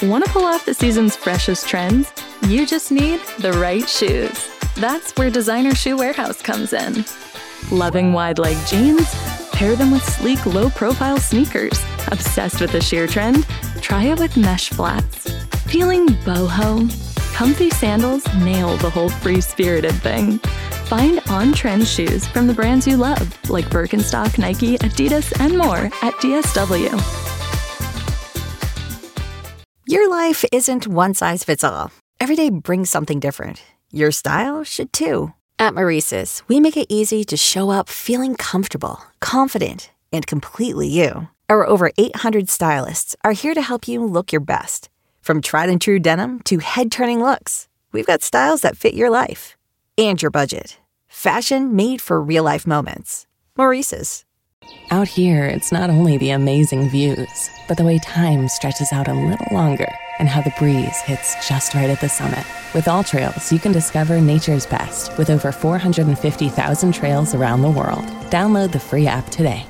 Want to pull off the season's freshest trends? You just need the right shoes. That's where Designer Shoe Warehouse comes in. Loving wide leg jeans? Pair them with sleek, low-profile sneakers. Obsessed with the sheer trend? Try it with mesh flats. Feeling boho? Comfy sandals nail the whole free-spirited thing. Find on-trend shoes from the brands you love, like Birkenstock, Nike, Adidas, and more at DSW. Your life isn't one size fits all. Every day brings something different. Your style should too. At Maurice's, we make it easy to show up feeling comfortable, confident, and completely you. Our over 800 stylists are here to help you look your best. From tried and true denim to head-turning looks, we've got styles that fit your life and your budget. Fashion made for real-life moments. Maurice's. Out here, it's not only the amazing views, but the way time stretches out a little longer and how the breeze hits just right at the summit. With All Trails, you can discover nature's best with over 450,000 trails around the world. Download the free app today.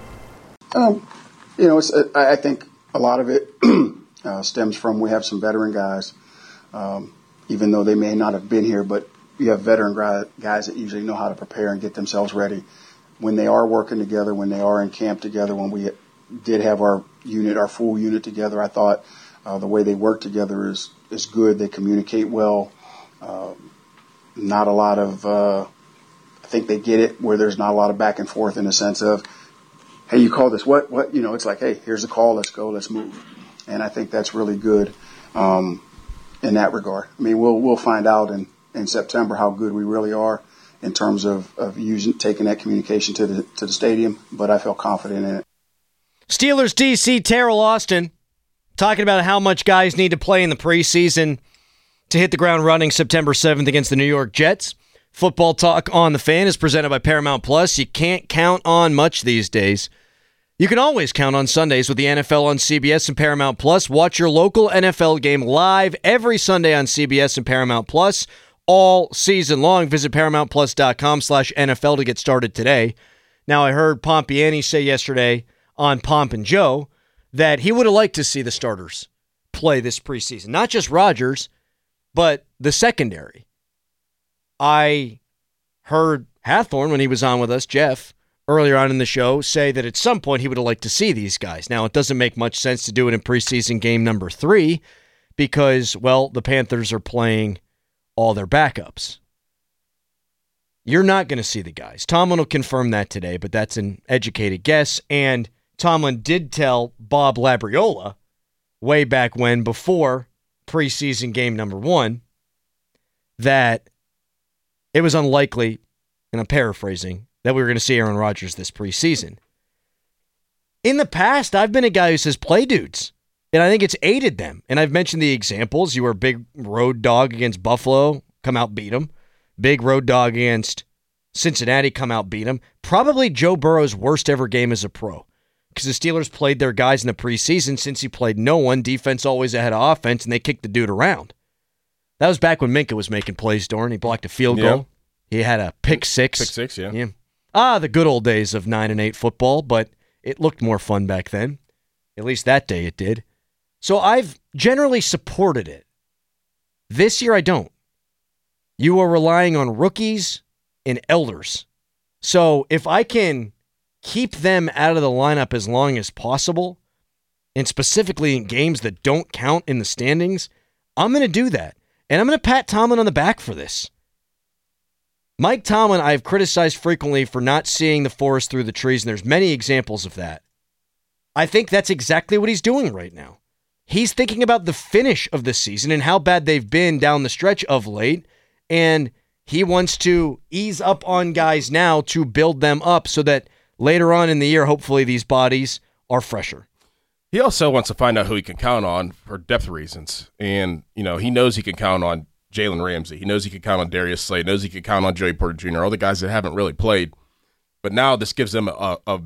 I think a lot of it stems from we have some veteran guys, even though they may not have been here, but you have veteran guys that usually know how to prepare and get themselves ready. When they are working together, when they are in camp together, when we did have our full unit together, I thought the way they work together is good. They communicate well. Not a lot of, I think they get it where there's not a lot of back and forth in the sense of, hey, you call this what? It's like, hey, here's the call. Let's go. Let's move. And I think that's really good in that regard. I mean, we'll find out in September how good we really are in terms of taking that communication to the stadium, but I feel confident in it. Steelers DC Terrell Austin talking about how much guys need to play in the preseason to hit the ground running September 7th against the New York Jets. Football Talk on the Fan is presented by Paramount Plus. You can't count on much these days. You can always count on Sundays with the NFL on CBS and Paramount Plus. Watch your local NFL game live every Sunday on CBS and Paramount Plus all season long. Visit ParamountPlus.com/NFL to get started today. Now, I heard Pompiani say yesterday on Pomp and Joe that he would have liked to see the starters play this preseason. Not just Rodgers, but the secondary. I heard Hathorn, when he was on with us, Jeff, earlier on in the show, say that at some point he would have liked to see these guys. Now, it doesn't make much sense to do it in preseason game number 3 because, well, the Panthers are playing all their backups. You're not going to see the guys. Tomlin will confirm that today, but that's an educated guess. And Tomlin did tell Bob Labriola way back when, before preseason game number 1, that it was unlikely, and I'm paraphrasing, that we were going to see Aaron Rodgers this preseason. In the past, I've been a guy who says play dudes, and I think it's aided them. And I've mentioned the examples. You were a big road dog against Buffalo, come out, beat them. Big road dog against Cincinnati, come out, beat them. Probably Joe Burrow's worst ever game as a pro, because the Steelers played their guys in the preseason. Since he played no one, defense always ahead of offense, and they kicked the dude around. That was back when Minkah was making plays, Doran. He blocked a field goal. He had a pick six. Pick six, yeah. The good old days of 9-8 football, but it looked more fun back then. At least that day it did. So I've generally supported it. This year I don't. You are relying on rookies and elders. So if I can keep them out of the lineup as long as possible, and specifically in games that don't count in the standings, I'm going to do that. And I'm going to pat Tomlin on the back for this. Mike Tomlin, I've criticized frequently for not seeing the forest through the trees, and there's many examples of that. I think that's exactly what he's doing right now. He's thinking about the finish of the season and how bad they've been down the stretch of late, and he wants to ease up on guys now to build them up so that later on in the year, hopefully these bodies are fresher. He also wants to find out who he can count on for depth reasons. And, he knows he can count on Jalen Ramsey. He knows he can count on Darius Slade. He knows he can count on Joey Porter Jr., all the guys that haven't really played. But now this gives them a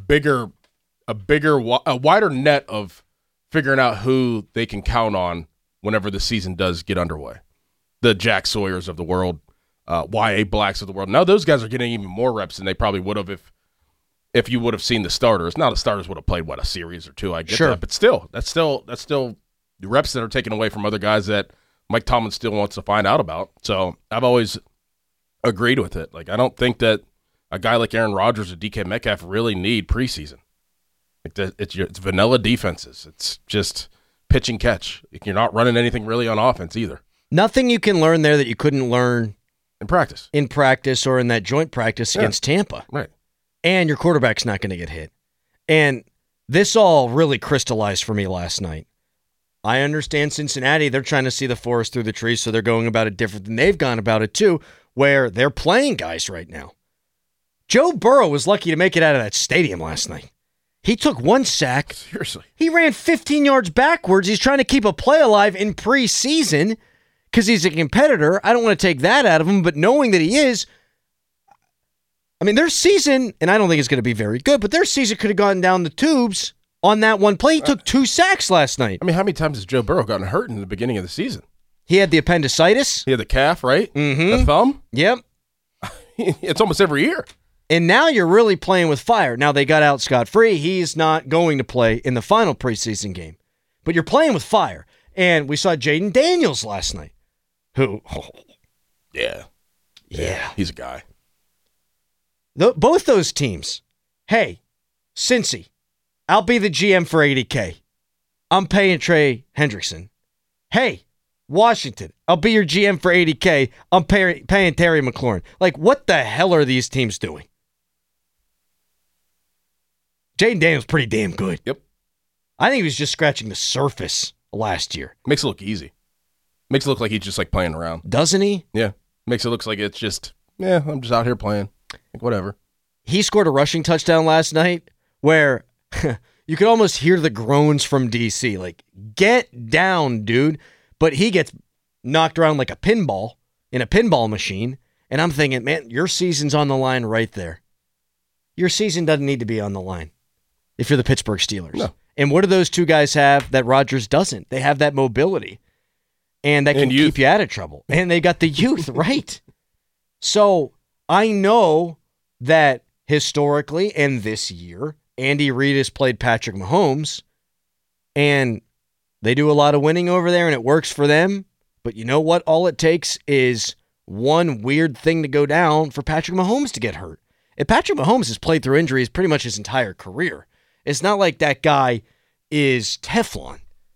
wider net of figuring out who they can count on whenever the season does get underway. The Jack Sawyers of the world, Y.A. Blacks of the world. Now those guys are getting even more reps than they probably would have if you would have seen the starters. Now the starters would have played, a series or two, I get that. But still, that's still reps that are taken away from other guys that Mike Tomlin still wants to find out about. So I've always agreed with it. Like, I don't think that a guy like Aaron Rodgers or DK Metcalf really need preseason. Like, it's vanilla defenses. It's just pitch and catch. You're not running anything really on offense either. Nothing you can learn there that you couldn't learn in practice. Or in that joint practice against Tampa. Right. And your quarterback's not going to get hit. And this all really crystallized for me last night. I understand Cincinnati, they're trying to see the forest through the trees, so they're going about it different than they've gone about it too, where they're playing guys right now. Joe Burrow was lucky to make it out of that stadium last night. He took one sack. Seriously. He ran 15 yards backwards. He's trying to keep a play alive in preseason because he's a competitor. I don't want to take that out of him, but knowing that he is, I mean, their season, and I don't think it's going to be very good, but their season could have gone down the tubes on that one play. He took 2 sacks last night. I mean, how many times has Joe Burrow gotten hurt in the beginning of the season? He had the appendicitis. He had the calf, right? Mm-hmm. The thumb? Yep. It's almost every year. And now you're really playing with fire. Now they got out scot-free. He's not going to play in the final preseason game. But you're playing with fire. And we saw Jaden Daniels last night. Who? Oh, yeah. He's a guy. Both those teams. Hey, Cincy, I'll be the GM for $80K. I'm paying Trey Hendrickson. Hey, Washington, I'll be your GM for $80K. I'm paying Terry McLaurin. Like, what the hell are these teams doing? Jaden Daniels pretty damn good. Yep. I think he was just scratching the surface last year. Makes it look easy. Makes it look like he's just like playing around. Doesn't he? Yeah. Makes it look like it's just, I'm just out here playing. Like, whatever. He scored a rushing touchdown last night where you could almost hear the groans from DC. Like, get down, dude. But he gets knocked around like a pinball in a pinball machine. And I'm thinking, man, your season's on the line right there. Your season doesn't need to be on the line if you're the Pittsburgh Steelers. No. And what do those two guys have that Rodgers doesn't? They have that mobility. And that can keep you out of trouble. And they got the youth, right? So I know that historically and this year, Andy Reid has played Patrick Mahomes. And they do a lot of winning over there, and it works for them. But you know what? All it takes is one weird thing to go down for Patrick Mahomes to get hurt. And Patrick Mahomes has played through injuries pretty much his entire career. It's not like that guy is Teflon.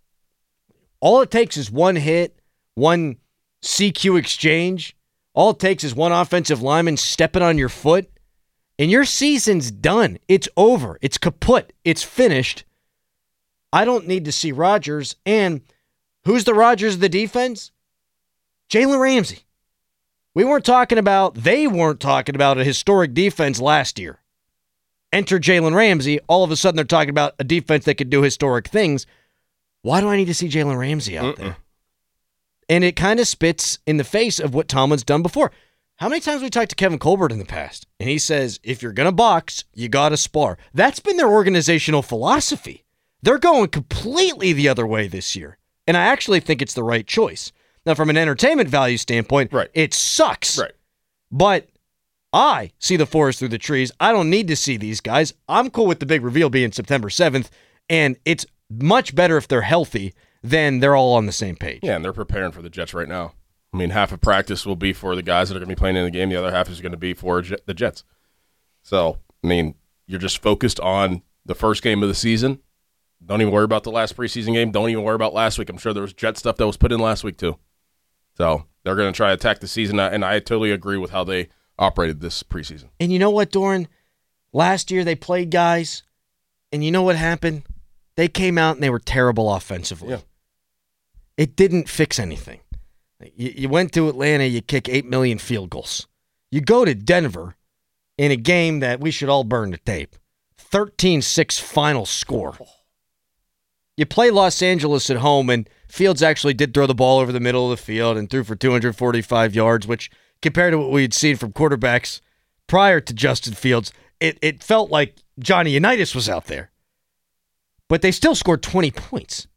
All it takes is one hit, one CQ exchange. All it takes is one offensive lineman stepping on your foot, and your season's done. It's over. It's kaput. It's finished. I don't need to see Rodgers. And who's the Rodgers of the defense? Jalen Ramsey. They weren't talking about a historic defense last year. Enter Jalen Ramsey. All of a sudden, they're talking about a defense that could do historic things. Why do I need to see Jalen Ramsey out there? And it kind of spits in the face of what Tomlin's done before. How many times have we talked to Kevin Colbert in the past? And he says, if you're going to box, you got to spar. That's been their organizational philosophy. They're going completely the other way this year. And I actually think it's the right choice. Now, from an entertainment value standpoint, right, it sucks. Right. But I see the forest through the trees. I don't need to see these guys. I'm cool with the big reveal being September 7th. And it's much better if they're healthy than they're all on the same page. Yeah, and they're preparing for the Jets right now. I mean, half of practice will be for the guys that are going to be playing in the game. The other half is going to be for the Jets. So, I mean, you're just focused on the first game of the season. Don't even worry about the last preseason game. Don't even worry about last week. I'm sure there was Jet stuff that was put in last week too. So they're going to try to attack the season, and I totally agree with how they operated this preseason. And you know what, Doran? Last year they played guys, and you know what happened? They came out and they were terrible offensively. Yeah. It didn't fix anything. You went to Atlanta, you kick 8 million field goals. You go to Denver in a game that we should all burn the tape. 13-6 final score. You play Los Angeles at home, and Fields actually did throw the ball over the middle of the field and threw for 245 yards, which compared to what we had seen from quarterbacks prior to Justin Fields, it felt like Johnny Unitas was out there. But they still scored 20 points.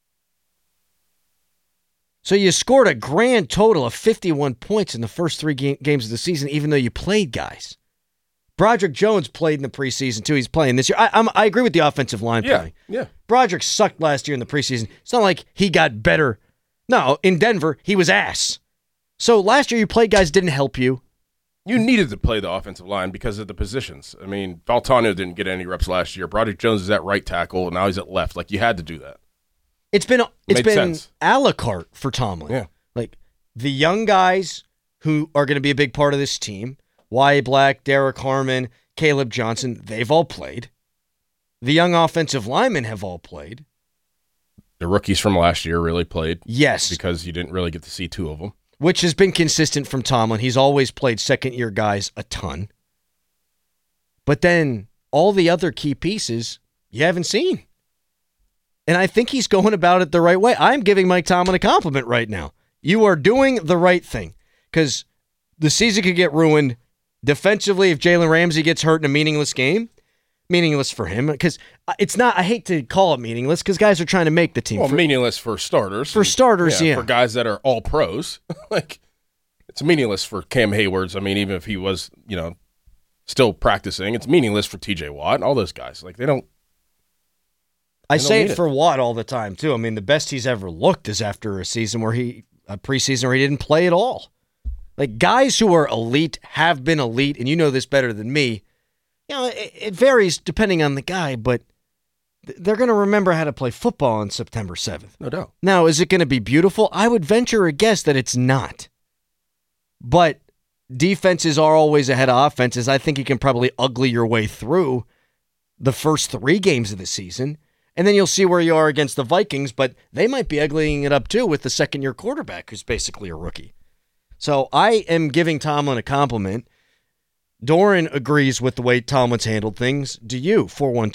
So you scored a grand total of 51 points in the first three games of the season, even though you played guys. Broderick Jones played in the preseason, too. He's playing this year. I agree with the offensive line play. Yeah. Broderick sucked last year in the preseason. It's not like he got better. No, in Denver, he was ass. So last year you played guys didn't help you. You needed to play the offensive line because of the positions. I mean, Valtano didn't get any reps last year. Broderick Jones is at right tackle, and now he's at left. Like, you had to do that. It's been sense. a la carte for Tomlin. Yeah. Like, the young guys who are going to be a big part of this team, Wyatt Black, Derek Harmon, Caleb Johnson, they've all played. The young offensive linemen have all played. The rookies from last year really played. Yes. Because you didn't really get to see two of them. Which has been consistent from Tomlin. He's always played second-year guys a ton. But then all the other key pieces you haven't seen. And I think he's going about it the right way. I'm giving Mike Tomlin a compliment right now. You are doing the right thing because the season could get ruined defensively if Jalen Ramsey gets hurt in a meaningless game. Meaningless for him because it's not. I hate to call it meaningless because guys are trying to make the team. Well, meaningless for starters. For starters, yeah. For guys that are all pros, like it's meaningless for Cam Hayward's. I mean, even if he was, still practicing, it's meaningless for T.J. Watt and all those guys. Like they don't. I say it for Watt all the time too. I mean, the best he's ever looked is after a preseason where he didn't play at all. Like guys who are elite have been elite, and you know this better than me. It varies depending on the guy, but they're going to remember how to play football on September 7th. No doubt. Now, is it going to be beautiful? I would venture a guess that it's not. But defenses are always ahead of offenses. I think you can probably ugly your way through the first 3 games of the season, and then you'll see where you are against the Vikings, but they might be uglying it up too with the second-year quarterback who's basically a rookie. So I am giving Tomlin a compliment. Doran agrees with the way Tomlin's handled things. Do you?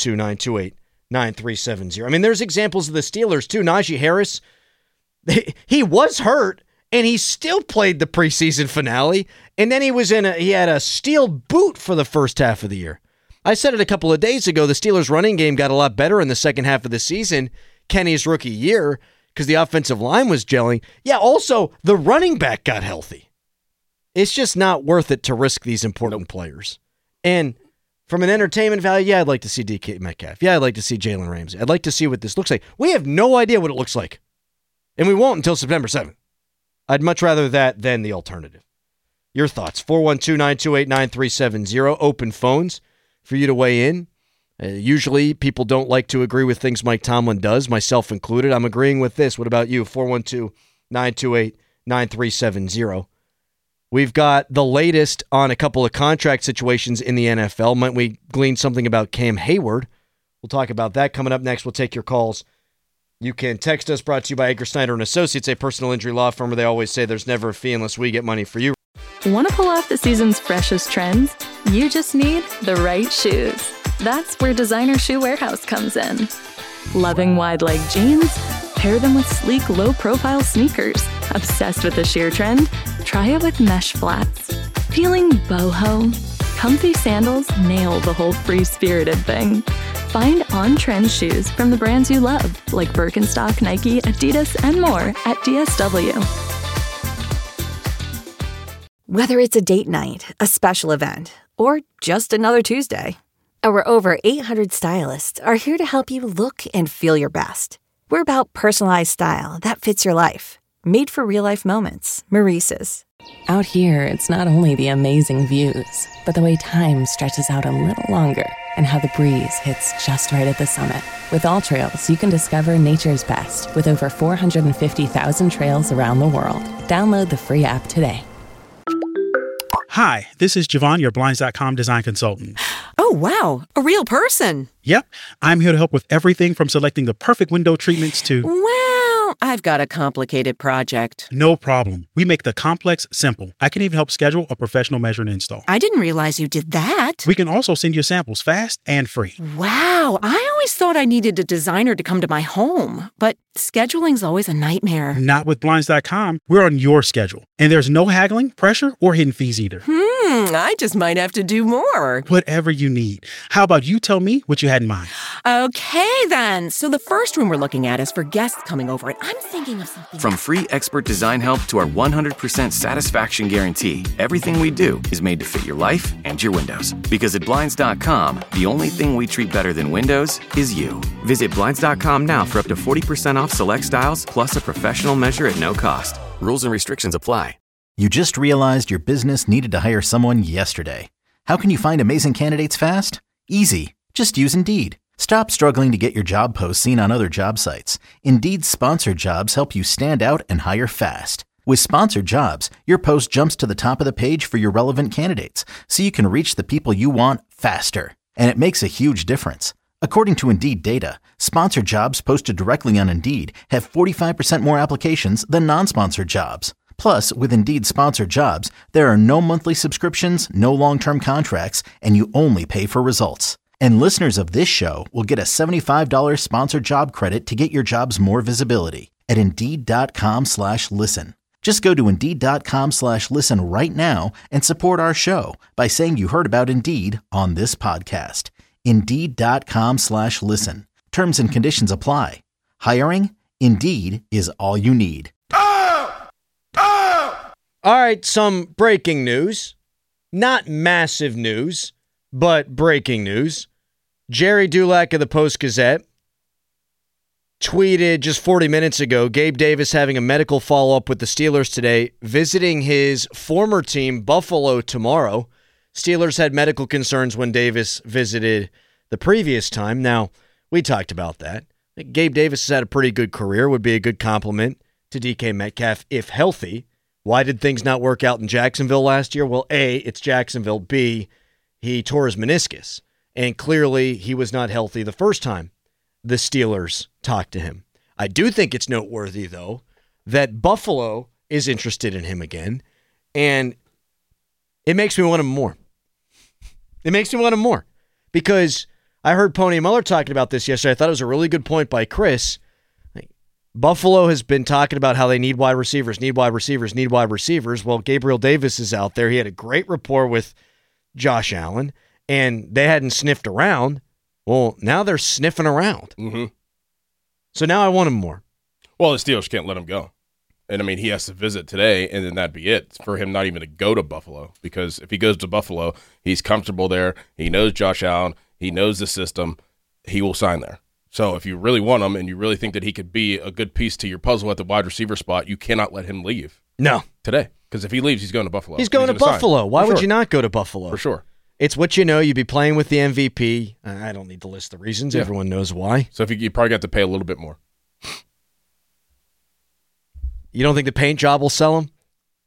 412-928-9370. I mean, there's examples of the Steelers, too. Najee Harris, he was hurt, and he still played the preseason finale, and then he had a steel boot for the first half of the year. I said it a couple of days ago, the Steelers' running game got a lot better in the second half of the season, Kenny's rookie year, because the offensive line was gelling. Yeah, also, the running back got healthy. It's just not worth it to risk these important players. And from an entertainment value, yeah, I'd like to see DK Metcalf. Yeah, I'd like to see Jalen Ramsey. I'd like to see what this looks like. We have no idea what it looks like. And we won't until September 7th. I'd much rather that than the alternative. Your thoughts, 412-928-9370. Open phones for you to weigh in. Usually people don't like to agree with things Mike Tomlin does, myself included. I'm agreeing with this. What about you? 412-928-9370. We've got the latest on a couple of contract situations in the NFL. Might we glean something about Cam Hayward? We'll talk about that coming up next. We'll take your calls. You can text us, brought to you by Edgar Snyder & Associates, a personal injury law firm where they always say there's never a fee unless we get money for you. Want to pull off the season's freshest trends? You just need the right shoes. That's where Designer Shoe Warehouse comes in. Loving wide leg jeans? Pair them with sleek, low-profile sneakers. Obsessed with the sheer trend? Try it with mesh flats. Feeling boho? Comfy sandals nail the whole free-spirited thing. Find on-trend shoes from the brands you love, like Birkenstock, Nike, Adidas, and more at DSW. Whether it's a date night, a special event, or just another Tuesday, our over 800 stylists are here to help you look and feel your best. We're about personalized style that fits your life. Made for real-life moments. Maurice's. Out here, it's not only the amazing views, but the way time stretches out a little longer and how the breeze hits just right at the summit. With AllTrails, you can discover nature's best with over 450,000 trails around the world. Download the free app today. Hi, this is Javon, your Blinds.com design consultant. Oh, wow. A real person. Yep. I'm here to help with everything from selecting the perfect window treatments to... Well, I've got a complicated project. No problem. We make the complex simple. I can even help schedule a professional measure and install. I didn't realize you did that. We can also send you samples fast and free. Wow. I always thought I needed a designer to come to my home, but scheduling's always a nightmare. Not with Blinds.com. We're on your schedule. And there's no haggling, pressure, or hidden fees either. I just might have to do more. Whatever you need. How about you tell me what you had in mind? Okay, then. So the first room we're looking at is for guests coming over, and I'm thinking of something. From free expert design help to our 100% satisfaction guarantee, everything we do is made to fit your life and your windows. Because at Blinds.com, the only thing we treat better than windows is you. Visit Blinds.com now for up to 40% off select styles, plus a professional measure at no cost. Rules and restrictions apply. You just realized your business needed to hire someone yesterday. How can you find amazing candidates fast? Easy. Just use Indeed. Stop struggling to get your job posts seen on other job sites. Indeed's sponsored jobs help you stand out and hire fast. With sponsored jobs, your post jumps to the top of the page for your relevant candidates, so you can reach the people you want faster. And it makes a huge difference. According to Indeed data, sponsored jobs posted directly on Indeed have 45% more applications than non-sponsored jobs. Plus, with Indeed sponsored jobs, there are no monthly subscriptions, no long-term contracts, and you only pay for results. And listeners of this show will get a $75 sponsored job credit to get your jobs more visibility at Indeed.com/listen. Just go to Indeed.com/listen right now and support our show by saying you heard about Indeed on this podcast. Indeed.com/listen. Terms and conditions apply. Hiring? Indeed is all you need. All right, some breaking news. Not massive news, but breaking news. Jerry Dulac of the Post-Gazette tweeted just 40 minutes ago, Gabe Davis having a medical follow-up with the Steelers today, visiting his former team, Buffalo, tomorrow. Steelers had medical concerns when Davis visited the previous time. Now, we talked about that. Gabe Davis has had a pretty good career, would be a good compliment to DK Metcalf if healthy. Why did things not work out in Jacksonville last year? Well, A, it's Jacksonville. B, he tore his meniscus. And clearly he was not healthy the first time the Steelers talked to him. I do think it's noteworthy, though, that Buffalo is interested in him again. And it makes me want him more. It makes me want him more. Because I heard Pony Muller talking about this yesterday. I thought it was a really good point by Chris. Buffalo has been talking about how they need wide receivers. Well, Gabriel Davis is out there. He had a great rapport with Josh Allen, and they hadn't sniffed around. Well, now they're sniffing around. Mm-hmm. So now I want him more. Well, the Steelers can't let him go. And, I mean, he has to visit today, and then that'd be it for him not even to go to Buffalo. Because if he goes to Buffalo, he's comfortable there. He knows Josh Allen. He knows the system. He will sign there. So if you really want him and you really think that he could be a good piece to your puzzle at the wide receiver spot, you cannot let him leave. No. Today. Because if he leaves, he's going to Buffalo. He's going to Buffalo. Why would you not go to Buffalo? For sure. It's what you know. You'd be playing with the MVP. I don't need to list the reasons. Yeah. Everyone knows why. So if you probably got to pay a little bit more. You don't think the paint job will sell him?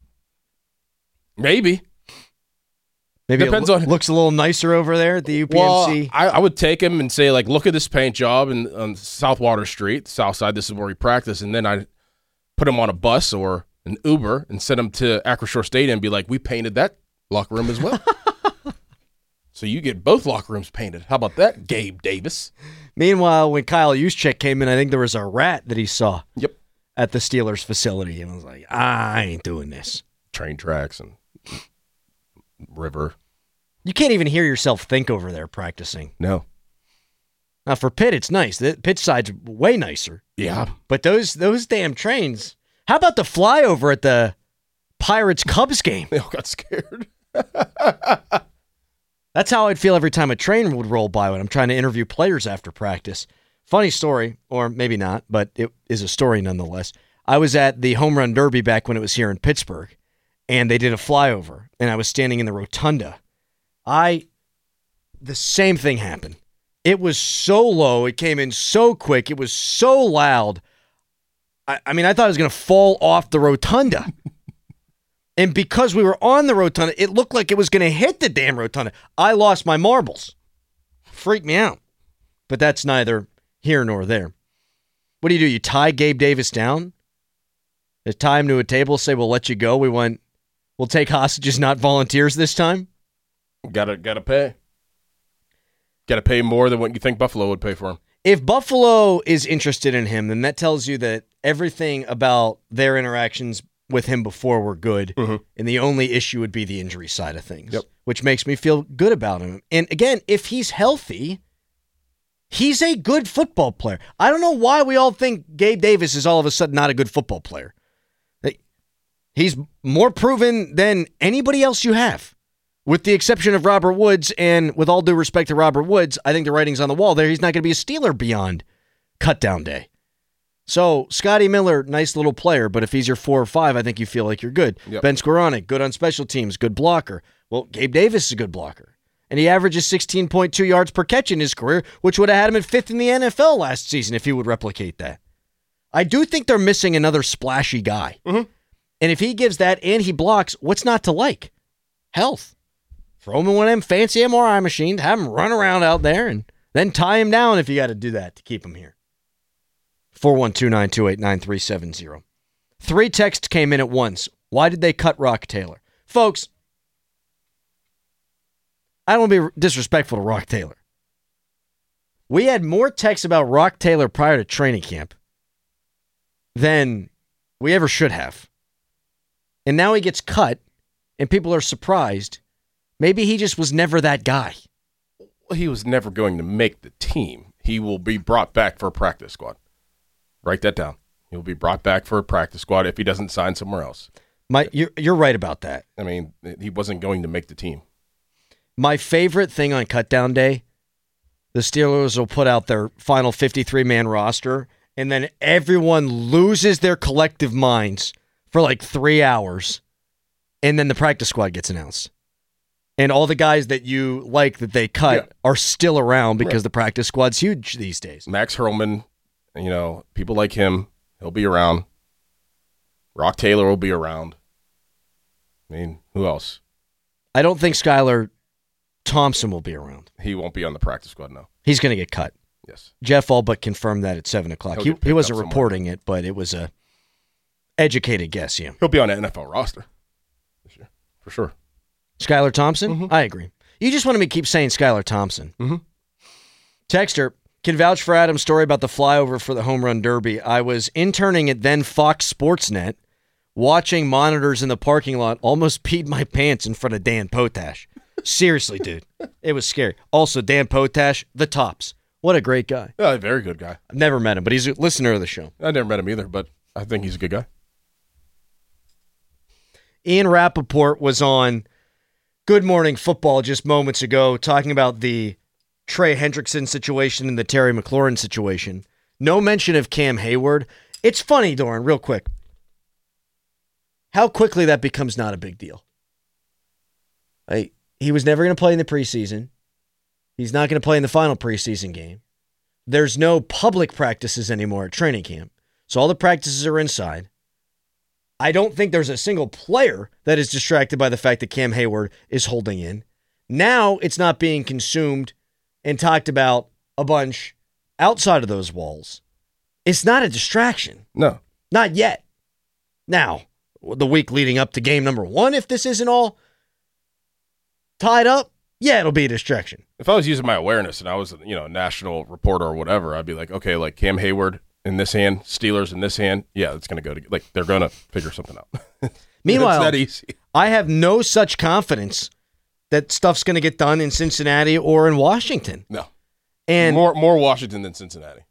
Maybe. Maybe depends on looks a little nicer over there at the UPMC. Well, I would take him and say, like, look at this paint job on South Water Street, South Side. This is where we practice. And then I put him on a bus or an Uber and send him to Acrisure Stadium and be like, we painted that locker room as well. So you get both locker rooms painted. How about that, Gabe Davis? Meanwhile, when Kyle Juszczyk came in, I think there was a rat that he saw. Yep. At the Steelers facility. And I was like, I ain't doing this. Train tracks and river. You can't even hear yourself think over there practicing. No. Now, for Pitt, it's nice. The pitch side's way nicer. Yeah. But those damn trains. How about the flyover at the Pirates-Cubs game? They all got scared. That's how I'd feel every time a train would roll by when I'm trying to interview players after practice. Funny story, or maybe not, but it is a story nonetheless. I was at the Home Run Derby back when it was here in Pittsburgh, and they did a flyover, and I was standing in the rotunda. The same thing happened. It was so low. It came in so quick. It was so loud. I mean, I thought I was going to fall off the rotunda. And because we were on the rotunda, it looked like it was going to hit the damn rotunda. I lost my marbles. Freaked me out. But that's neither here nor there. What do? You tie Gabe Davis down? Just tie him to a table, say, we'll let you go. We'll take hostages, not volunteers this time? Gotta pay. Gotta pay more than what you think Buffalo would pay for him. If Buffalo is interested in him, then that tells you that everything about their interactions with him before were good, and the only issue would be the injury side of things, which makes me feel good about him. And again, if he's healthy, he's a good football player. I don't know why we all think Gabe Davis is all of a sudden not a good football player. He's more proven than anybody else you have, with the exception of Robert Woods. And with all due respect to Robert Woods, I think the writing's on the wall there. He's not going to be a Steeler beyond cutdown day. So, Scotty Miller, nice little player, but if he's your 4 or 5, I think you feel like you're good. Ben Skoranek, good on special teams, good blocker. Well, Gabe Davis is a good blocker. And he averages 16.2 yards per catch in his career, which would have had him at 5th in the NFL last season if he would replicate that. I do think they're missing another splashy guy. And if he gives that and he blocks, what's not to like? Health. Throw him in one of them fancy MRI machines, have him run around out there, and then tie him down if you got to do that to keep him here. 412-928-9370. 3 texts came in at once. Why did they cut Rock Taylor? Folks, I don't want to be disrespectful to Rock Taylor. We had more texts about Rock Taylor prior to training camp than we ever should have. And now he gets cut, and people are surprised. Maybe he just was never that guy. Well, he was never going to make the team. He will be brought back for a practice squad. Write that down. He'll be brought back for a practice squad if he doesn't sign somewhere else. You're right about that. I mean, he wasn't going to make the team. My favorite thing on cutdown day, the Steelers will put out their final 53-man roster, and then everyone loses their collective minds for like 3 hours, and then the practice squad gets announced. And all the guys that you like that they cut are still around because the practice squad's huge these days. Max Hurlman, people like him, he'll be around. Rock Taylor will be around. I mean, who else? I don't think Skylar Thompson will be around. He won't be on the practice squad, no. He's going to get cut. Yes. Jeff all but confirmed that at 7 o'clock. He wasn't reporting it, but it was a educated guess, yeah. He'll be on an NFL roster this year, for sure. Skylar Thompson? I agree. You just wanted me to keep saying Skylar Thompson. Texter, can vouch for Adam's story about the flyover for the home run derby. I was interning at then Fox Sports Net, watching monitors in the parking lot, almost peed my pants in front of Dan Potash. Seriously, dude. It was scary. Also, Dan Potash, the tops. What a great guy. Yeah, a very good guy. I've never met him, but he's a listener of the show. I never met him either, but I think he's a good guy. Ian Rappaport was on Good Morning Football just moments ago talking about the Trey Hendrickson situation and the Terry McLaurin situation. No mention of Cam Hayward. It's funny, Doran, real quick, how quickly that becomes not a big deal. He was never going to play in the preseason. He's not going to play in the final preseason game. There's no public practices anymore at training camp, so all the practices are inside. I don't think there's a single player that is distracted by the fact that Cam Hayward is holding in. Now it's not being consumed and talked about a bunch outside of those walls. It's not a distraction. No. Not yet. Now, the week leading up to game number 1, if this isn't all tied up, yeah, it'll be a distraction. If I was using my awareness and I was, a national reporter or whatever, I'd be like, okay, like Cam Hayward in this hand, Steelers in this hand, yeah, it's going to go to, like, they're going to figure something out. Meanwhile, it's that easy. I have no such confidence that stuff's going to get done in Cincinnati or in Washington. No. And more Washington than Cincinnati.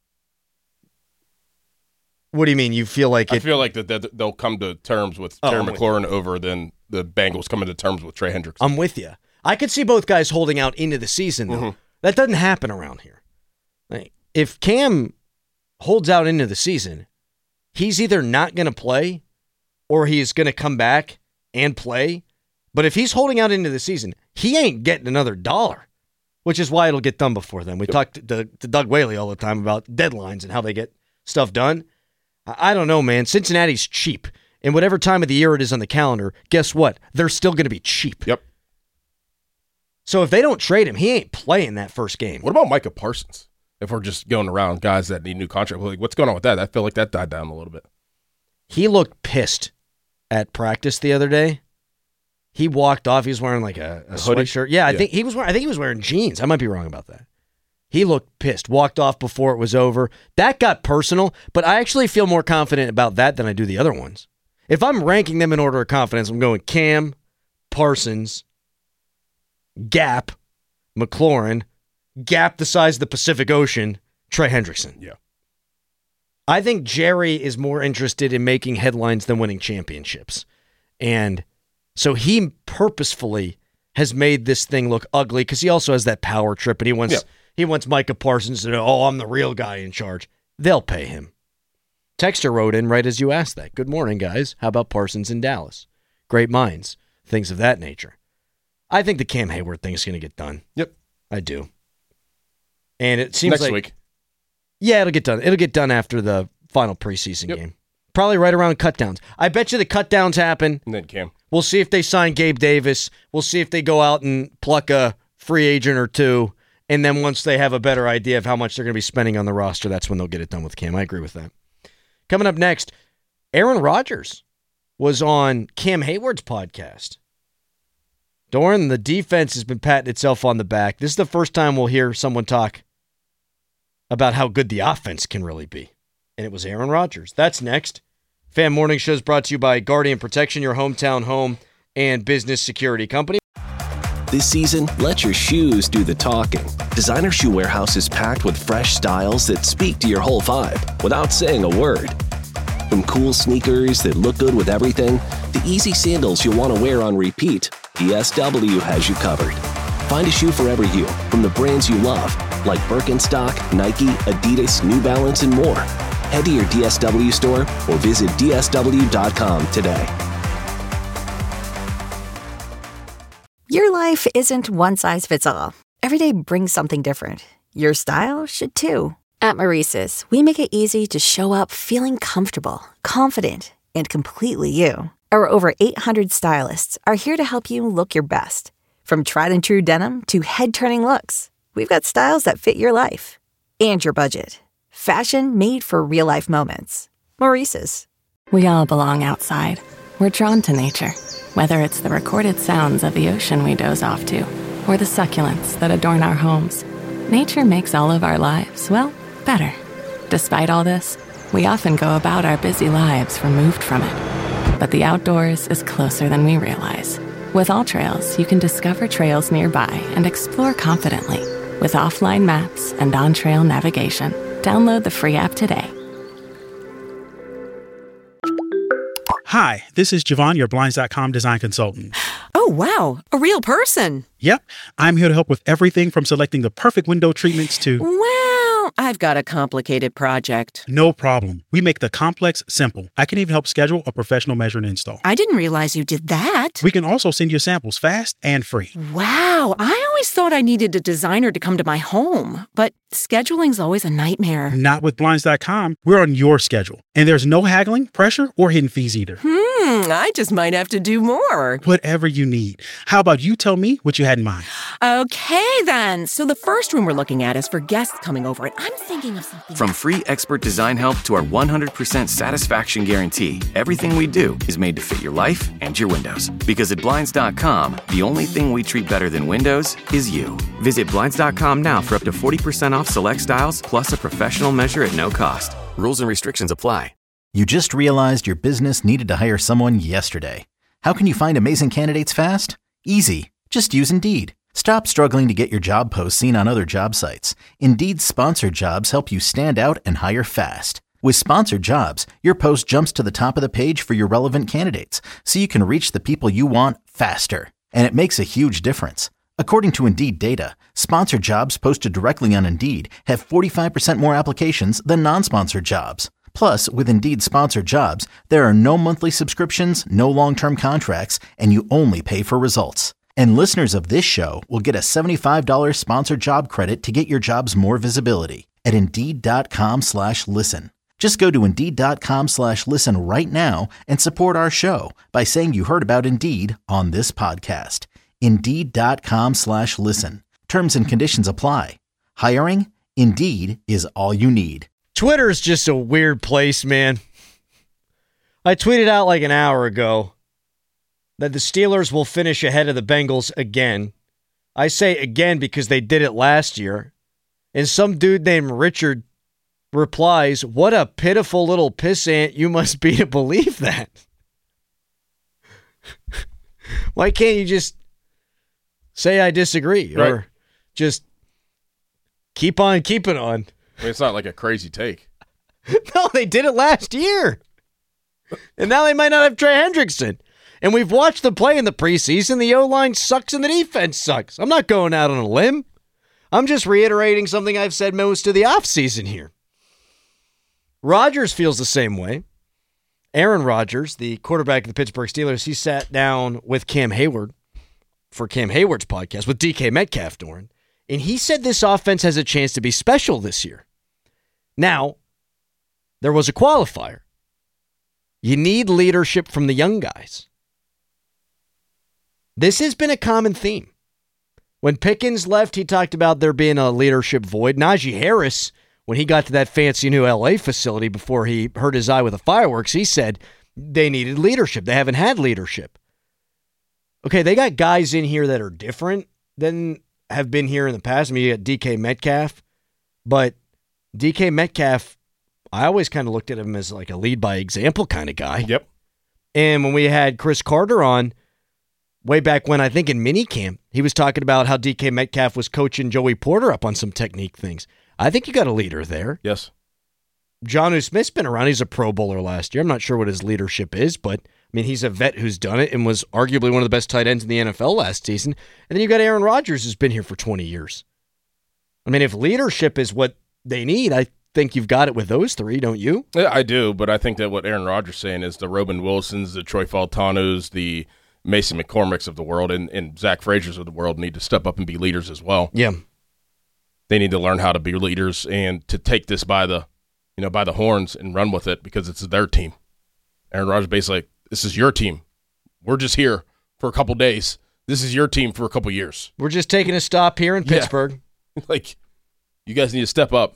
What do you mean? You feel like I feel like that they'll come to terms with Terry McLaurin over than the Bengals coming to terms with Trey Hendrickson. I'm with you. I could see both guys holding out into the season, though. That doesn't happen around here. Like, if Cam holds out into the season, he's either not going to play or he's going to come back and play. But if he's holding out into the season, he ain't getting another dollar, which is why it'll get done before then. We talked to Doug Whaley all the time about deadlines and how they get stuff done. I don't know, man. Cincinnati's cheap. And whatever time of the year it is on the calendar, guess what? They're still going to be cheap. Yep. So if they don't trade him, he ain't playing that first game. What about Micah Parsons? If we're just going around guys that need new contracts, like, what's going on with that? I feel like that died down a little bit. He looked pissed at practice the other day. He walked off. He was wearing like a sweatshirt. Yeah, I think he was wearing jeans. I might be wrong about that. He looked pissed. Walked off before it was over. That got personal, but I actually feel more confident about that than I do the other ones. If I'm ranking them in order of confidence, I'm going Cam, Parsons, Gap, McLaurin, Gap the size of the Pacific Ocean, Trey Hendrickson. Yeah. I think Jerry is more interested in making headlines than winning championships. And so he purposefully has made this thing look ugly because he also has that power trip and he wants Micah Parsons to know, oh, I'm the real guy in charge. They'll pay him. Texter wrote in right as you asked that. Good morning, guys. How about Parsons in Dallas? Great minds. Things of that nature. I think the Cam Hayward thing is going to get done. Yep. I do. And it seems next week. Yeah, it'll get done. It'll get done after the final preseason game. Probably right around cutdowns. I bet you the cutdowns happen. And then Cam. We'll see if they sign Gabe Davis. We'll see if they go out and pluck a free agent or two. And then once they have a better idea of how much they're going to be spending on the roster, that's when they'll get it done with Cam. I agree with that. Coming up next, Aaron Rodgers was on Cam Hayward's podcast. Doran, the defense has been patting itself on the back. This is the first time we'll hear someone talk about how good the offense can really be. And it was Aaron Rodgers. That's next. Fan Morning Show is brought to you by Guardian Protection, your hometown home and business security company. This season, let your shoes do the talking. Designer Shoe Warehouse is packed with fresh styles that speak to your whole vibe without saying a word. From cool sneakers that look good with everything, to easy sandals you'll want to wear on repeat, DSW has you covered. Find a shoe for every you from the brands you love, like Birkenstock, Nike, Adidas, New Balance, and more. Head to your DSW store or visit DSW.com today. Your life isn't one size fits all. Every day brings something different. Your style should too. At Maurice's, we make it easy to show up feeling comfortable, confident, and completely you. Our over 800 stylists are here to help you look your best. From tried and true denim to head-turning looks, we've got styles that fit your life and your budget. Fashion made for real-life moments. Maurice's. We all belong outside. We're drawn to nature. Whether it's the recorded sounds of the ocean we doze off to, or the succulents that adorn our homes, nature makes all of our lives, well, better. Despite all this, we often go about our busy lives removed from it. But the outdoors is closer than we realize. With AllTrails, you can discover trails nearby and explore confidently. With offline maps and on-trail navigation, download the free app today. Hi, this is Javon, your Blinds.com design consultant. Oh, wow. A real person. Yep. I'm here to help with everything from selecting the perfect window treatments to... Well, I've got a complicated project. No problem. We make the complex simple. I can even help schedule a professional measure and install. I didn't realize you did that. We can also send you samples fast and free. Wow. I always thought I needed a designer to come to my home, but scheduling's always a nightmare. Not with Blinds.com. We're on your schedule. And there's no haggling, pressure, or hidden fees either. I just might have to do more. Whatever you need. How about you tell me what you had in mind? Okay, then. So the first room we're looking at is for guests coming over, and I'm thinking of something. From free expert design help to our 100% satisfaction guarantee, everything we do is made to fit your life and your windows. Because at Blinds.com, the only thing we treat better than windows is you. Visit Blinds.com now for up to 40% off select styles, plus a professional measure at no cost. Rules and restrictions apply. You just realized your business needed to hire someone yesterday. How can you find amazing candidates fast? Easy. Just use Indeed. Stop struggling to get your job posts seen on other job sites. Indeed's sponsored jobs help you stand out and hire fast. With sponsored jobs, your post jumps to the top of the page for your relevant candidates, so you can reach the people you want faster. And it makes a huge difference. According to Indeed data, sponsored jobs posted directly on Indeed have 45% more applications than non-sponsored jobs. Plus, with Indeed sponsored jobs, there are no monthly subscriptions, no long-term contracts, and you only pay for results. And listeners of this show will get a $75 sponsored job credit to get your jobs more visibility at Indeed.com/listen. Just go to Indeed.com/listen right now and support our show by saying you heard about Indeed on this podcast. Indeed.com/listen. Terms and conditions apply. Hiring? Indeed is all you need. Twitter's just a weird place, man. I tweeted out like an hour ago that the Steelers will finish ahead of the Bengals again. I say again because they did it last year. And some dude named Richard replies, "What a pitiful little pissant you must be to believe that." Why can't you just say I disagree or just keep on keeping on? I mean, it's not like a crazy take. No, they did it last year. And now they might not have Trey Hendrickson. And we've watched them play in the preseason. The O-line sucks and the defense sucks. I'm not going out on a limb. I'm just reiterating something I've said most of the offseason here. Rodgers feels the same way. Aaron Rodgers, the quarterback of the Pittsburgh Steelers, he sat down with Cam Hayward for Cam Hayward's podcast with DK Metcalf, Doran, and he said this offense has a chance to be special this year. Now, there was a qualifier. You need leadership from the young guys. This has been a common theme. When Pickens left, he talked about there being a leadership void. Najee Harris, when he got to that fancy new LA facility before he hurt his eye with the fireworks, he said they needed leadership. They haven't had leadership. Okay, they got guys in here that are different than have been here in the past. I mean, you got DK Metcalf, but DK Metcalf, I always kind of looked at him as like a lead by example kind of guy. Yep. And when we had Chris Carter on way back when, I think in minicamp, he was talking about how DK Metcalf was coaching Joey Porter up on some technique things. I think you got a leader there. Yes. Jonnu Smith's been around. He's a Pro Bowler last year. I'm not sure what his leadership is, but I mean, he's a vet who's done it and was arguably one of the best tight ends in the NFL last season. And then you got Aaron Rodgers, who's been here for 20 years. I mean, if leadership is what they need, I think you've got it with those three, don't you? Yeah, I do, but I think that what Aaron Rodgers is saying is the Robin Wilsons, the Troy Faltanus, the Mason McCormicks of the world, and Zach Frazier's of the world need to step up and be leaders as well. Yeah. They need to learn how to be leaders and to take this by the horns and run with it because it's their team. Aaron Rodgers basically like, this is your team. We're just here for a couple days. This is your team for a couple years. We're just taking a stop here in Pittsburgh. Like, you guys need to step up.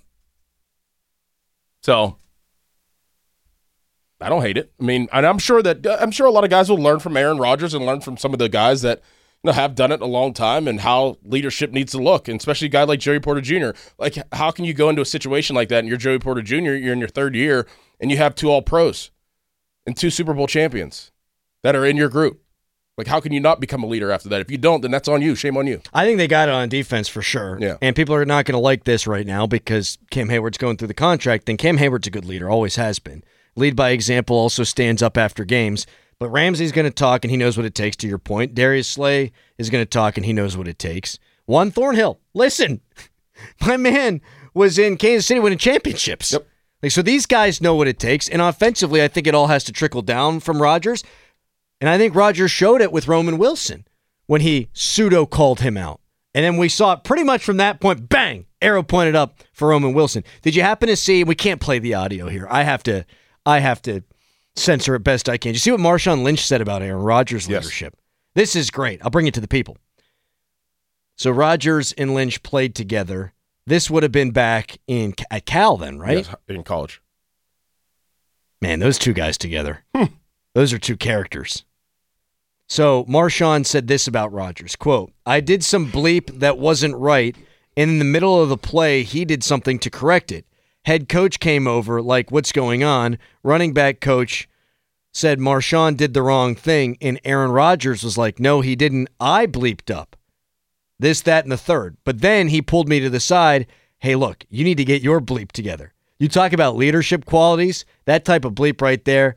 So, I don't hate it. I mean, and I'm sure a lot of guys will learn from Aaron Rodgers and learn from some of the guys that have done it a long time and how leadership needs to look, and especially a guy like Joey Porter Jr. Like, how can you go into a situation like that and you're Joey Porter Jr., you're in your third year, and you have 2 All-Pros and 2 Super Bowl champions that are in your group? Like, how can you not become a leader after that? If you don't, then that's on you. Shame on you. I think they got it on defense for sure. Yeah. And people are not going to like this right now because Cam Hayward's going through the contract. Then Cam Hayward's a good leader, always has been. Lead by example, also stands up after games. But Ramsey's going to talk, and he knows what it takes, to your point. Darius Slay is going to talk, and he knows what it takes. Juan Thornhill, listen, my man was in Kansas City winning championships. Yep. Like, so these guys know what it takes. And offensively, I think it all has to trickle down from Rodgers. And I think Rodgers showed it with Roman Wilson when he pseudo-called him out. And then we saw it pretty much from that point, bang, arrow pointed up for Roman Wilson. Did you happen to see, we can't play the audio here. I have to censor it best I can. Did you see what Marshawn Lynch said about Aaron Rodgers' leadership? This is great. I'll bring it to the people. So Rodgers and Lynch played together. This would have been back at Cal then, right? Yes, in college. Man, those two guys together. Those are two characters. So Marshawn said this about Rodgers, quote, "I did some bleep that wasn't right, and in the middle of the play, he did something to correct it. Head coach came over, like, what's going on? Running back coach said Marshawn did the wrong thing, and Aaron Rodgers was like, no, he didn't. I bleeped up. This, that, and the third. But then he pulled me to the side. Hey, look, you need to get your bleep together. You talk about leadership qualities, that type of bleep right there.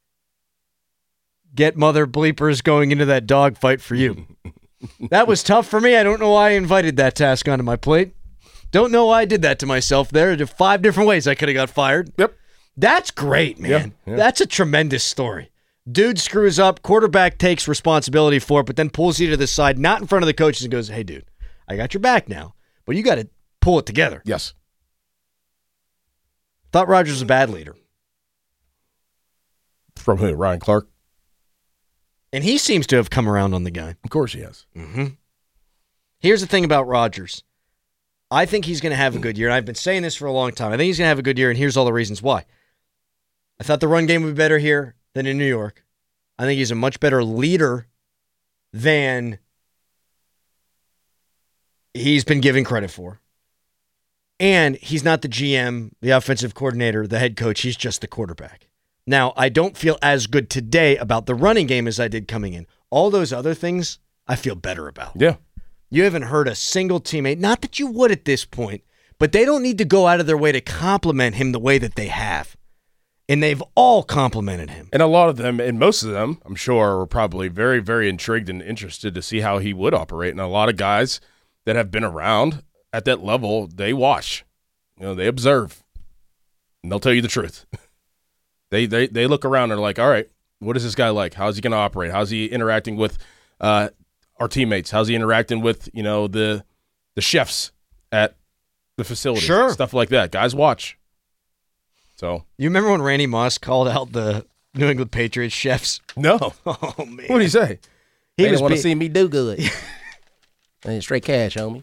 Get mother bleepers going into that dog fight for you." That was tough for me. I don't know why I invited that task onto my plate. Don't know why I did that to myself there. There are 5 different ways I could have got fired. Yep. That's great, man. Yeah. That's a tremendous story. Dude screws up, quarterback takes responsibility for it, but then pulls you to the side, not in front of the coaches, and goes, hey, dude, I got your back now, but you got to pull it together. Yes. Thought Rodgers was a bad leader. From who? Ryan Clark? And he seems to have come around on the guy. Of course he has. Mm-hmm. Here's the thing about Rodgers. I think he's going to have a good year. And I've been saying this for a long time. I think he's going to have a good year, and here's all the reasons why. I thought the run game would be better here than in New York. I think he's a much better leader than he's been given credit for. And he's not the GM, the offensive coordinator, the head coach. He's just the quarterback. Now, I don't feel as good today about the running game as I did coming in. All those other things, I feel better about. Yeah. You haven't heard a single teammate, not that you would at this point, but they don't need to go out of their way to compliment him the way that they have. And they've all complimented him. And a lot of them, and most of them, I'm sure, were probably very, very intrigued and interested to see how he would operate. And a lot of guys that have been around at that level, they watch. They observe. And they'll tell you the truth. They look around and are like, all right, what is this guy like? How's he going to operate? How's he interacting with our teammates? How's he interacting with, the chefs at the facility? Sure. Stuff like that. Guys watch. So you remember when Randy Moss called out the New England Patriots chefs? No. Oh, man. What did he say? They didn't want to see me do good. Straight cash, homie.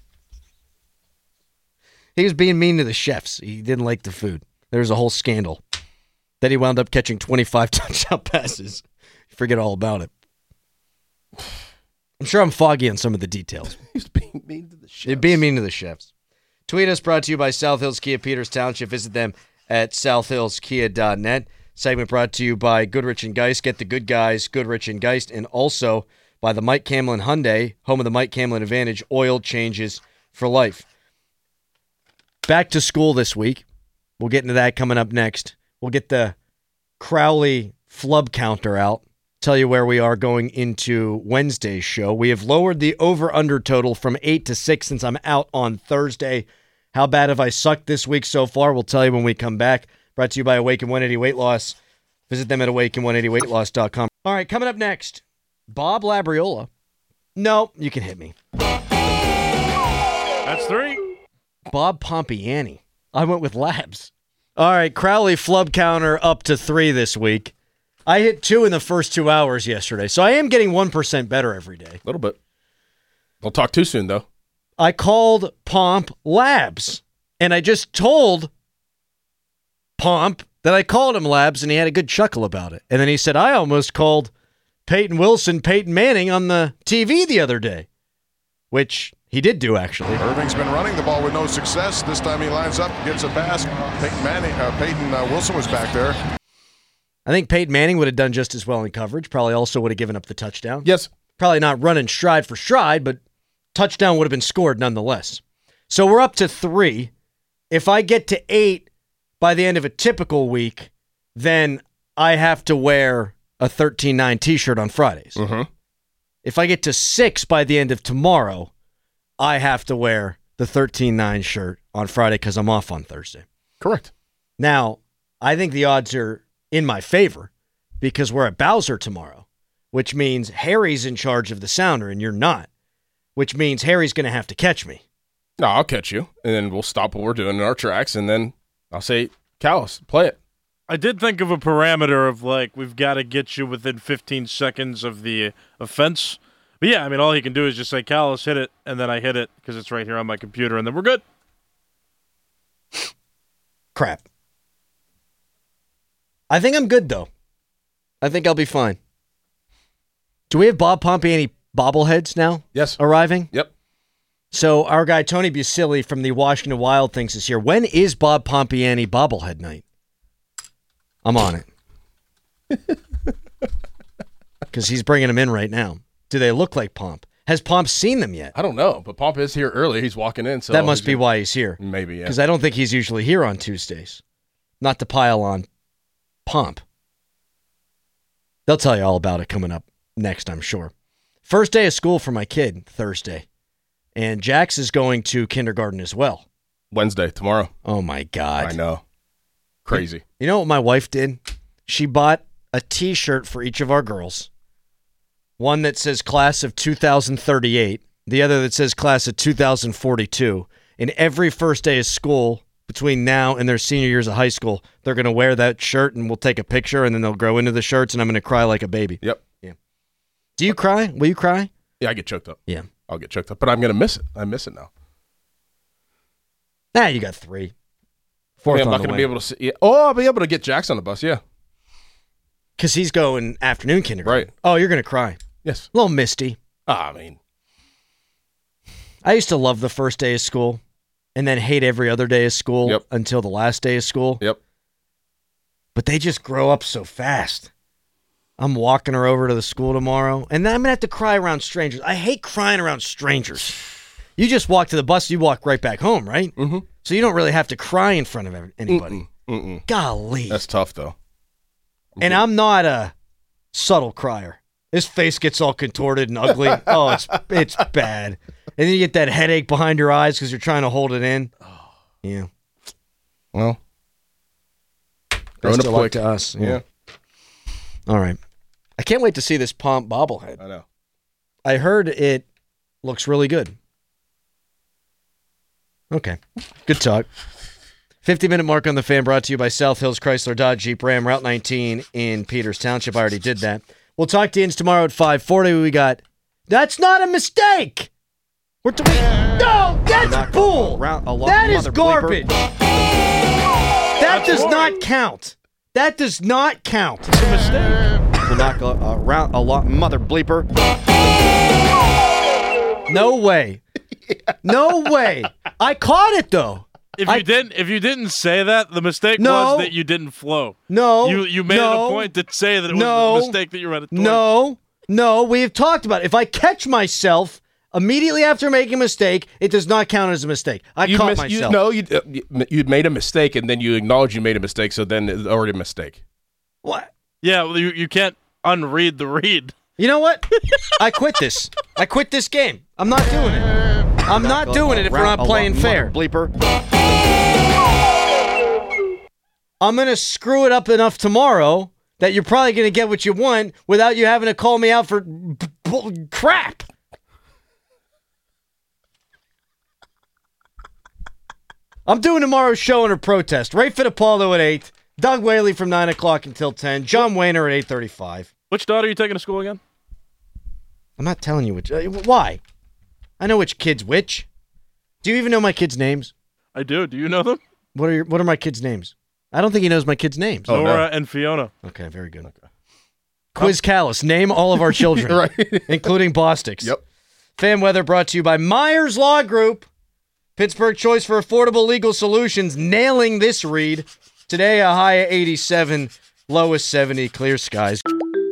He was being mean to the chefs. He didn't like the food. There was a whole scandal. Then he wound up catching 25 touchdown passes. Forget all about it. I'm sure I'm foggy on some of the details. He's being mean to the chefs. They're being mean to the chefs. Tweet us, brought to you by South Hills Kia Peters Township. Visit them at southhillskia.net. Segment brought to you by Goodrich & Geist. Get the good guys, Goodrich & Geist. And also by the Mike Camlin Hyundai, home of the Mike Camlin Advantage, oil changes for life. Back to school this week. We'll get into that coming up next. We'll get the Crowley flub counter out. Tell you where we are going into Wednesday's show. We have lowered the over-under total from 8 to 6 since I'm out on Thursday. How bad have I sucked this week so far? We'll tell you when we come back. Brought to you by Awaken 180 Weight Loss. Visit them at awaken180weightloss.com. All right, coming up next, Bob Labriola. No, you can hit me. That's 3. Bob Pompiani. I went with Labs. All right, Crowley flub counter up to 3 this week. I hit 2 in the first 2 hours yesterday, so I am getting 1% better every day. A little bit. Don't talk too soon, though. I called Pomp Labs, and I just told Pomp that I called him Labs, and he had a good chuckle about it. And then he said, I almost called Peyton Manning on the TV the other day, which he did do, actually. Irving's been running the ball with no success. This time he lines up, gets a pass. Peyton Wilson was back there. I think Peyton Manning would have done just as well in coverage. Probably also would have given up the touchdown. Yes. Probably not running stride for stride, but touchdown would have been scored nonetheless. So we're up to 3. If I get to 8 by the end of a typical week, then I have to wear a 13-9 t-shirt on Fridays. Mm-hmm. If I get to 6 by the end of tomorrow, I have to wear the 13-9 shirt on Friday because I'm off on Thursday. Correct. Now, I think the odds are in my favor because we're at Bowser tomorrow, which means Harry's in charge of the sounder and you're not, which means Harry's going to have to catch me. No, I'll catch you, and then we'll stop what we're doing in our tracks, and then I'll say, Callus, play it. I did think of a parameter of, we've got to get you within 15 seconds of the offense. But, yeah, all he can do is just say, Callus, hit it, and then I hit it because it's right here on my computer, and then we're good. Crap. I think I'm good, though. I think I'll be fine. Do we have Bob Pompiani bobbleheads now? Yes. Arriving? Yep. So our guy, Tony Busili from the Washington Wild Things is here. When is Bob Pompiani bobblehead night? I'm on it. Because he's bringing them in right now. Do they look like Pomp? Has Pomp seen them yet? I don't know, but Pomp is here early. He's walking in. So that must be why he's here. Maybe, yeah. Because I don't think he's usually here on Tuesdays. Not to pile on Pomp. They'll tell you all about it coming up next, I'm sure. First day of school for my kid, Thursday. And Jax is going to kindergarten as well. Wednesday, tomorrow. Oh, my God. I know. Crazy. You know what my wife did? She bought a T-shirt for each of our girls. One that says class of 2038. The other that says class of 2042. And every first day of school between now and their senior years of high school, they're going to wear that shirt and we'll take a picture and then they'll grow into the shirts and I'm going to cry like a baby. Yep. Yeah. Do you cry? Will you cry? Yeah, I get choked up. Yeah. I'll get choked up, but I'm going to miss it. I miss it now. Nah, you got 3. 4th I'm not going to be able to see. Yeah. Oh, I'll be able to get Jax on the bus, yeah. Because he's going afternoon kindergarten. Right. Oh, you're going to cry. Yes. A little misty. I used to love the first day of school and then hate every other day of school until the last day of school. Yep. But they just grow up so fast. I'm walking her over to the school tomorrow, and then I'm going to have to cry around strangers. I hate crying around strangers. You just walk to the bus, you walk right back home, right? Mm-hmm. So you don't really have to cry in front of anybody. Golly. That's tough, though. And I'm not a subtle crier. His face gets all contorted and ugly. Oh, it's bad. And then you get that headache behind your eyes because you're trying to hold it in. Yeah. Well, best of luck to us. Yeah. All right. I can't wait to see this Pomp bobblehead. I know. I heard it looks really good. Okay. Good talk. 50-minute mark on the Fan brought to you by South Hills Chrysler Dodge Jeep Ram, Route 19 in Peters Township. I already did that. We'll talk to you tomorrow at 5:40. We got, that's not a mistake. No, that's bull. That is garbage. That does not count. That does not count. It's a mistake. We'll knock around a lot, mother bleeper. No way. No way. I caught it though. If you didn't say that, the mistake was that you didn't flow. No. You made it a point to say that it was a mistake that you read it twice. No, we have talked about it. If I catch myself immediately after making a mistake, it does not count as a mistake. I caught myself. You made a mistake, and then you acknowledge you made a mistake, so then it's already a mistake. What? Yeah, well, you can't unread the read. You know what? I quit this. I quit this game. I'm not doing it. I'm not doing it if we're not playing fair. Bleeper. I'm going to screw it up enough tomorrow that you're probably going to get what you want without you having to call me out for crap. I'm doing tomorrow's show under protest. Ray Fittipaldo at 8. Doug Whaley from 9 o'clock until 10. John Wayner at 8:35. Which daughter are you taking to school again? I'm not telling you which. Why? I know which kid's which. Do you even know my kids' names? I do. Do you know them? What are my kids' names? I don't think he knows my kids' names. Nora and Fiona. Okay, very good. Okay. Quiz Callus. Name all of our children, right. including Bostix. Yep. Fan weather brought to you by Myers Law Group. Pittsburgh choice for affordable legal solutions. Nailing this read. Today, a high of 87, low of 70, clear skies.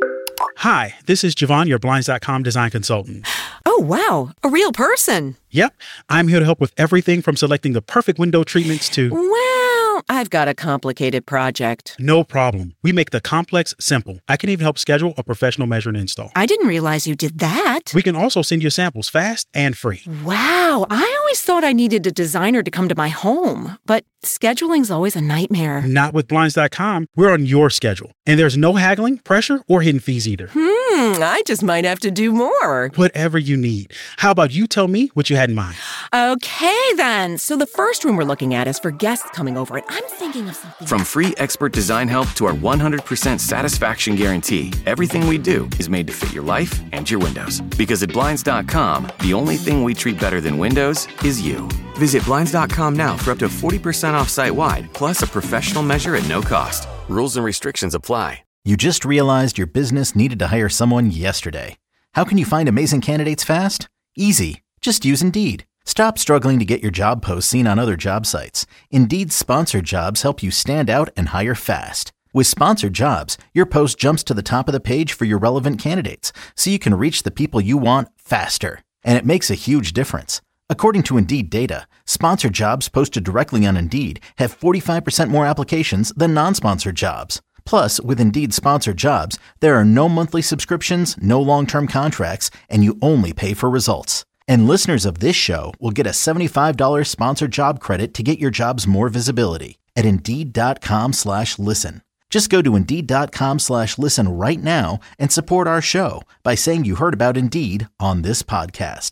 Hi, this is Javon, your Blinds.com design consultant. Oh, wow. A real person. Yep. I'm here to help with everything from selecting the perfect window treatments to... Well, I've got a complicated project. No problem. We make the complex simple. I can even help schedule a professional measure and install. I didn't realize you did that. We can also send you samples fast and free. Wow. I always thought I needed a designer to come to my home, but scheduling's always a nightmare. Not with Blinds.com. We're on your schedule. And there's no haggling, pressure, or hidden fees either. I just might have to do more. Whatever you need. How about you tell me what you had in mind? Okay, then. So the first room we're looking at is for guests coming over, and I'm thinking of something. From free expert design help to our 100% satisfaction guarantee, everything we do is made to fit your life and your windows. Because at Blinds.com, the only thing we treat better than windows is you. Visit Blinds.com now for up to 40% off site-wide, plus a professional measure at no cost. Rules and restrictions apply. You just realized your business needed to hire someone yesterday. How can you find amazing candidates fast? Easy. Just use Indeed. Stop struggling to get your job posts seen on other job sites. Indeed's sponsored jobs help you stand out and hire fast. With sponsored jobs, your post jumps to the top of the page for your relevant candidates, so you can reach the people you want faster. And it makes a huge difference. According to Indeed data, sponsored jobs posted directly on Indeed have 45% more applications than non-sponsored jobs. Plus, with Indeed sponsored jobs, there are no monthly subscriptions, no long-term contracts, and you only pay for results. And listeners of this show will get a $75 sponsored job credit to get your jobs more visibility at Indeed.com/listen. Just go to Indeed.com/listen right now and support our show by saying you heard about Indeed on this podcast.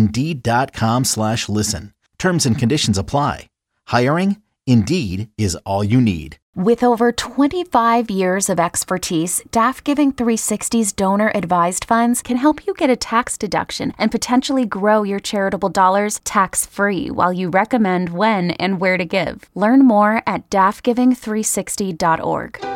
Indeed.com/listen. Terms and conditions apply. Hiring? Indeed is all you need. With over 25 years of expertise, DAF Giving 360's donor-advised funds can help you get a tax deduction and potentially grow your charitable dollars tax-free while you recommend when and where to give. Learn more at dafgiving360.org.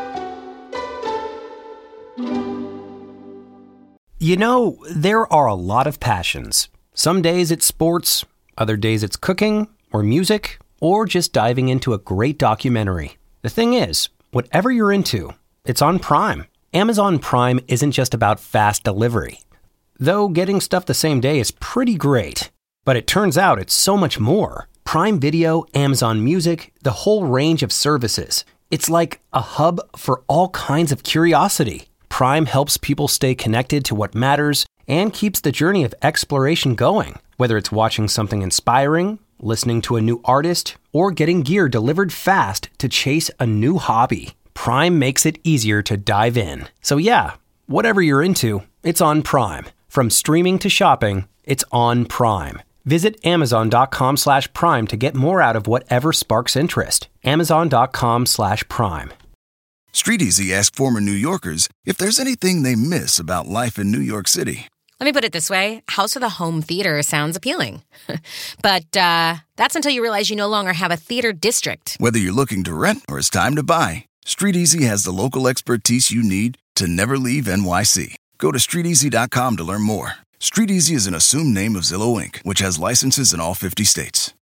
You know, there are a lot of passions. Some days it's sports, other days it's cooking or music, or just diving into a great documentary. The thing is, Whatever you're into, it's on Prime. Amazon Prime isn't just about fast delivery. Though getting stuff the same day is pretty great. But it turns out it's so much more. Prime Video, Amazon Music, the whole range of services. It's like a hub for all kinds of curiosity. Prime helps people stay connected to what matters and keeps the journey of exploration going. Whether it's watching something inspiring, listening to a new artist, or getting gear delivered fast to chase a new hobby, Prime makes it easier to dive in. So yeah, whatever you're into, it's on Prime. From streaming to shopping, it's on Prime. Visit Amazon.com/Prime to get more out of whatever sparks interest. Amazon.com/Prime. StreetEasy asked former New Yorkers if there's anything they miss about life in New York City. Let me put it this way. House with a home theater sounds appealing. But that's until you realize you no longer have a theater district. Whether you're looking to rent or it's time to buy, StreetEasy has the local expertise you need to never leave NYC. Go to StreetEasy.com to learn more. StreetEasy is an assumed name of Zillow Inc., which has licenses in all 50 states.